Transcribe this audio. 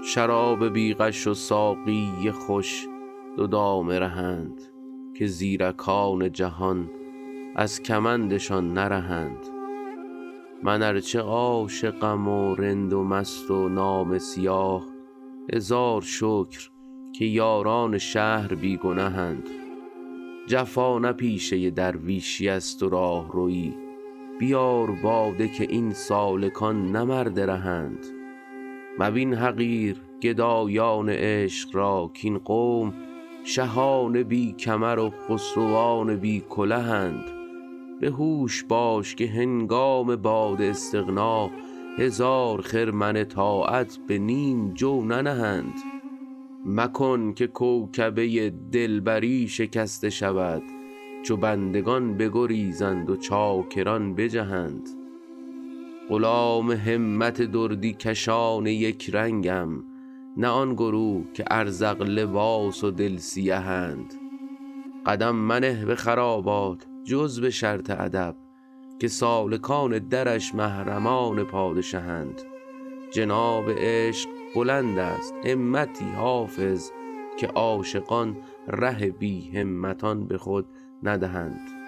شراب بیغش و ساقی خوش دو دام رهند، که زیرکان جهان از کمندشان نرهند. من ارچه عاشقم و رند و مست و نامه سیاه، هزار شکر که یاران شهر بی گنهند. جفا نه پیشه درویشی است و راهرویی، بیار باده که این سالکان نه مرد رهند. مبین حقیر گدایان عشق را کین قوم، شهان بی کمر و خسروان بی کلهند. به هوش باش که هنگام باد استغنا، هزار خرمن طاعت به نیم جو ننهند. مکن که کوکبه دلبری شکسته شود، چو بندگان بگریزند و چاکران بجهند. غلام همت دردی کشان یک رنگم، نه آن گروه که ازرق لباس و دل سیهند. قدم منه به خرابات جز به شرط ادب، که سالکان درش محرمان پادشهند. جناب عشق بلند است همتی حافظ، که عاشقان ره بی همتان به خود ندهند.